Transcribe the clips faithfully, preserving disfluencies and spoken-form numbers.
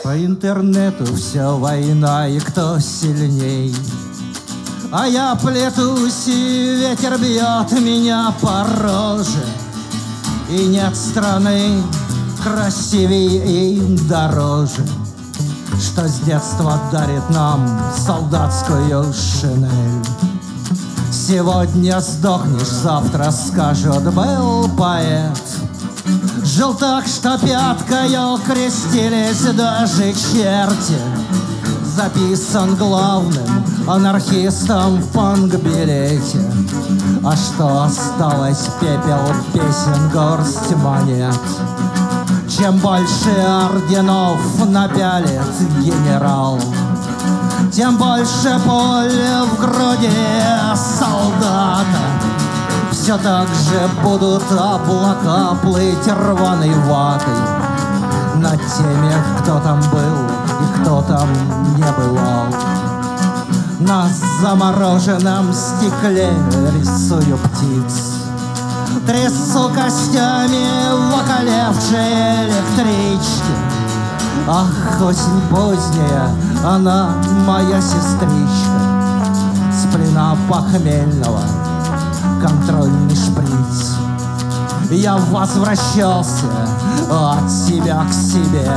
По интернету все война и кто сильней. А я плетусь, и ветер бьет меня по роже. И нет страны красивее и дороже, что с детства дарит нам солдатскую шинель. Сегодня сдохнешь, завтра скажут, был поэт. Жил так, что пяткою крестились даже черти. Записан главным анархистом в панк-билете. А что осталось? Пепел, песен, горсть монет. Чем больше орденов напялит генерал, тем больше пуль в груди солдата. Все так же будут облака плыть рваной ватой над теми, кто там был и кто там не бывал. На замороженном стекле рисую птиц, трясу костями в околевшей электричке. Ах, осень поздняя, она моя сестричка, с плена похмельного контрольный шприц. Я возвращался от себя к себе,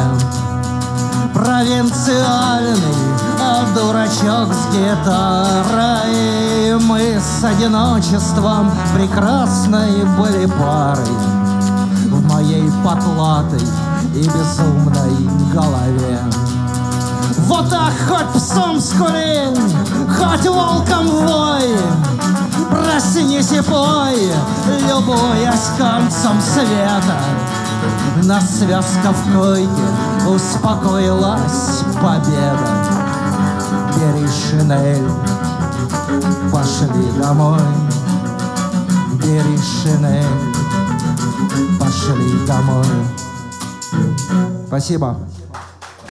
провинциальный дурачок с гитарой. Мы с одиночеством прекрасной были парой в моей потлатой и безумной голове. Вот так хоть псом скули, хоть волком вой, проснись и пой, любуясь концом света. На связка в койке успокоилась победа. Бери шинель, пошли домой. Бери шинель, пошли домой. Спасибо.